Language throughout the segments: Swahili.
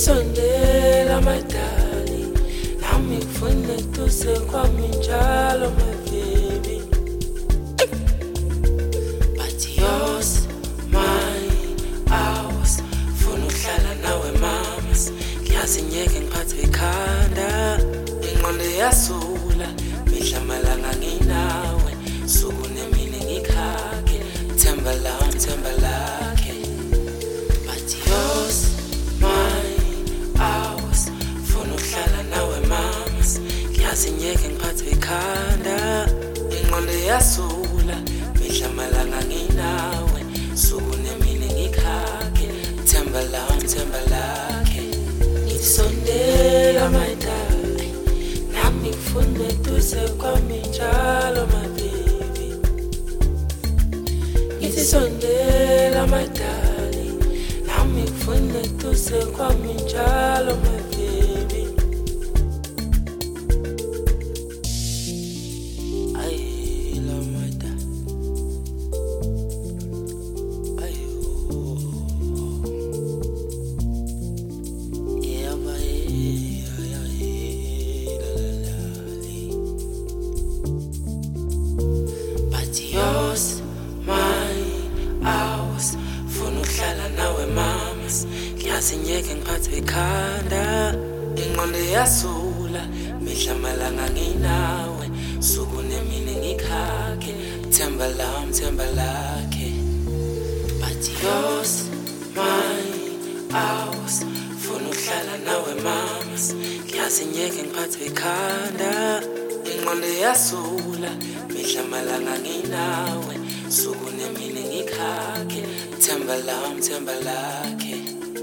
Sondela my darling, nami ngifuna eduze kwami njalo my baby. But yours, mine, ours, funa ukuhlala nawe mamas. Ngiyazi ngeke ngiphathwe ikhanda, ingqondo iyasula, mihla malanga nginawe, suku nemini ngikhake, themba lami themba lakhe. But yours, ngiyazi ngeke ngiphathwe ikhanda, ingqondo iyasula, mihla malanga nginawe, suku nemini ngikhake, themba lami themba lakhe. Ngithi sondela my darling, nami ngifuna eduze kwami njalo my baby. Ngithi sondela my darling, nami ngifuna eduze kwami njalo my baby. Yours, mine, ours, funa ukuhlala nawe mamas. Ngiyazi ngeke ngiphathwe ikhanda, ingqondo iyasula, mihla malanga nginawe, suku nemini ngikhake, themba lami themba lakhe. But yours, mine, ours, funa ukuhlala nawe mamas. Ngiyazi ngeke ngiphathwe ikhanda, ingqondo iyasula, mihla malanga nginawe, suku nemini ngikhake, themba lami themba lakhe.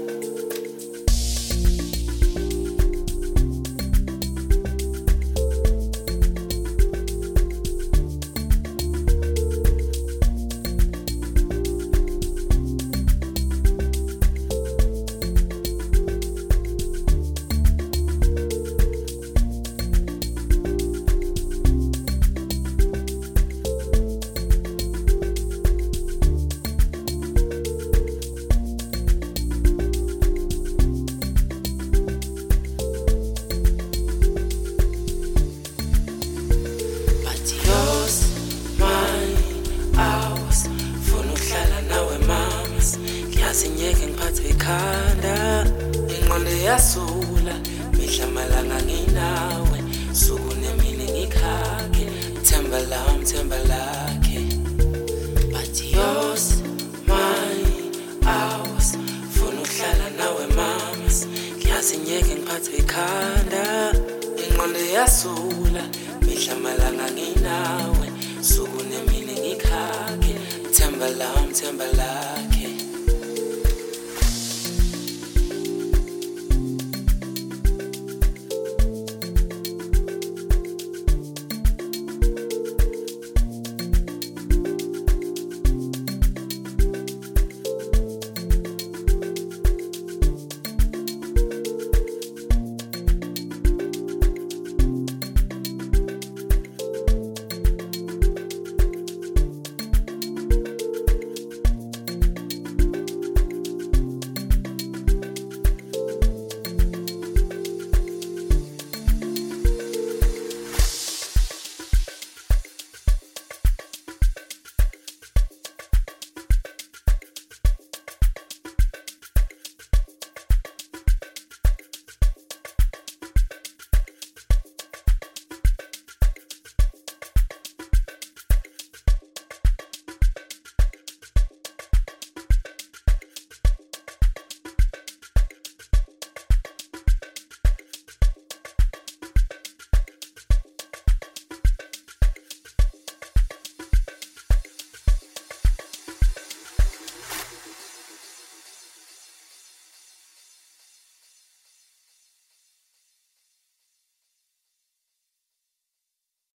Ngiyazi ngeke ngiphathwe ikhanda, ingqondo iyasula, mihla malanga nginawe, suku nemini ngikhake, themba lami themba lakhe. But yours, mine, ours, funa ukuhlala nawe mamas. Ngiyazi ngeke ngiphathwe ikhanda, ingqondo iyasula, mihla malanga nginawe, suku nemini ngikhake, themba lami themba lakhe.